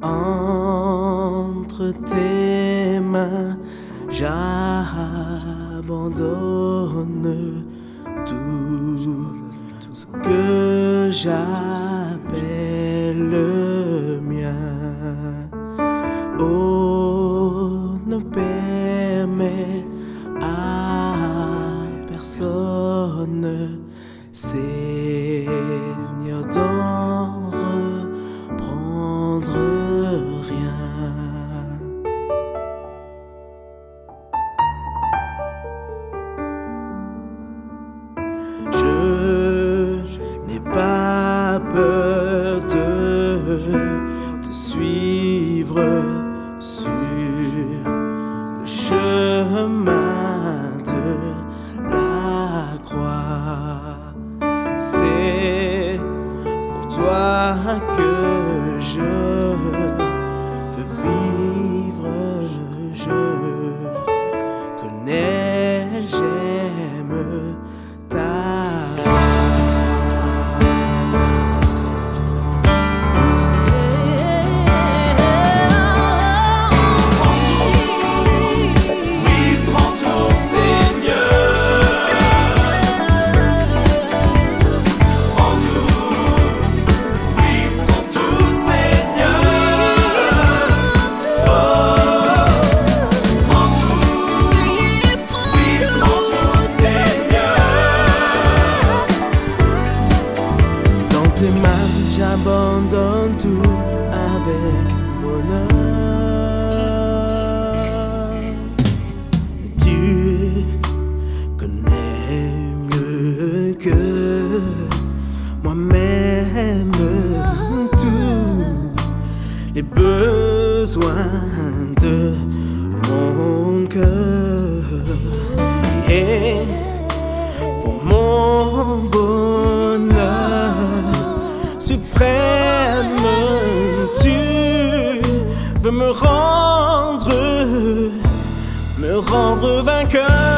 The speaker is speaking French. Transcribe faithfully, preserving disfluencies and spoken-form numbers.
Entre tes mains, j'abandonne tout ce que j'appelle le mien. Oh, ne permets à personne, Seigneur, d'en reprendre rien. Je n'ai pas peur de te suivre sur le chemin de la croix. C'est pour toi que je veux vivre. Je te connais, j'aime ta tes mains, j'abandonne tout avec bonheur. Tu connais mieux que moi-même tous les besoins de mon cœur. Et pour mon bonheur suprême, tu veux me rendre, me rendre vainqueur.